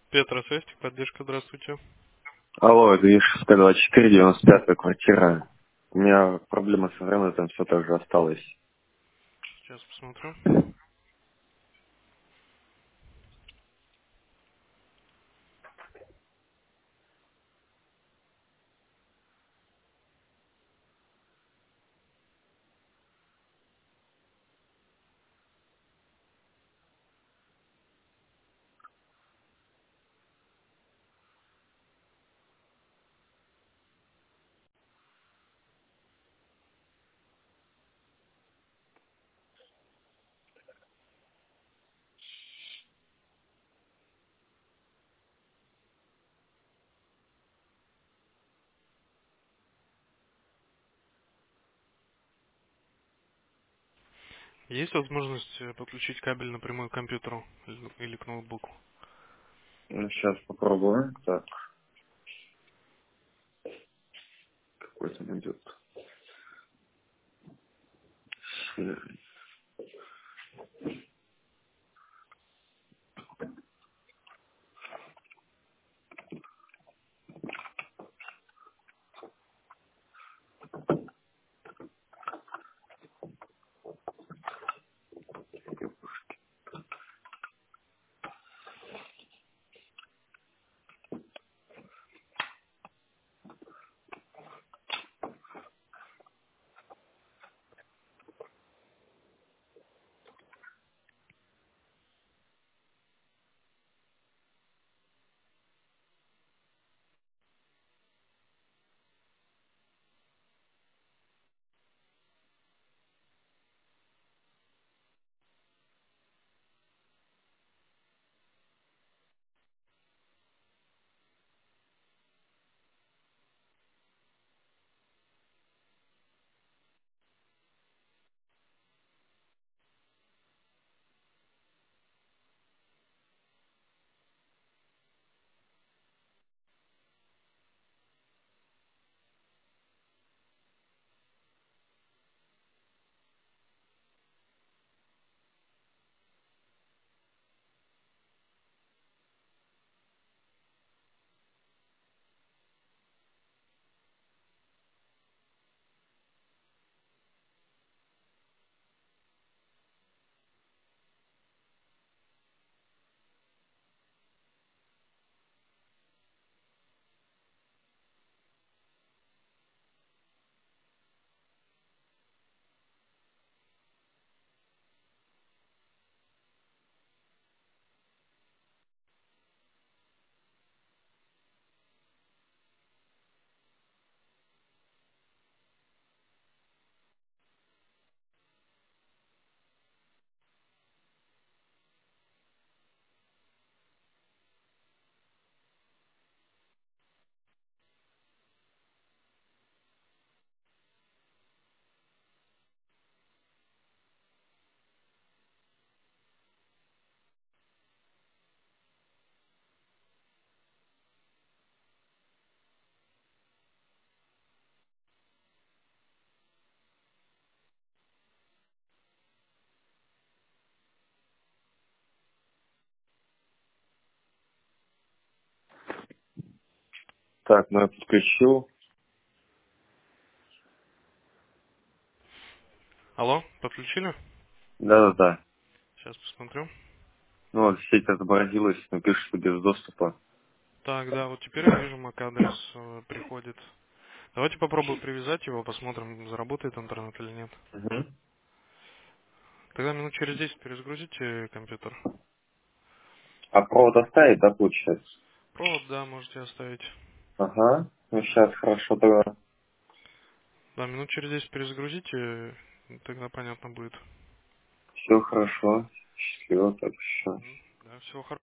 Петросвести, поддержка, здравствуйте. Алло, это Ишевская 24, 95 квартира. У меня проблема с интернетом все так же осталась. Сейчас посмотрю. Есть возможность подключить кабель напрямую к компьютеру или к ноутбуку? Ну, сейчас попробую. Так, какой там идет. Так, ну я подключил. Алло, подключили? Да-да-да. Сейчас посмотрю. Ну вот сеть отобразилась, но пишет, что без доступа. Так, да, вот теперь я вижу, MAC-адрес приходит. Давайте попробую привязать его, посмотрим, заработает интернет или нет. Угу. Тогда минут через 10 перезагрузите компьютер. А провод оставить, да, получается? Провод, да, можете оставить. Ага. Ну сейчас хорошо тогда. Да, минут через 10 перезагрузите, тогда понятно будет. Все хорошо. Счастливо, так все. Да, всего хорошего.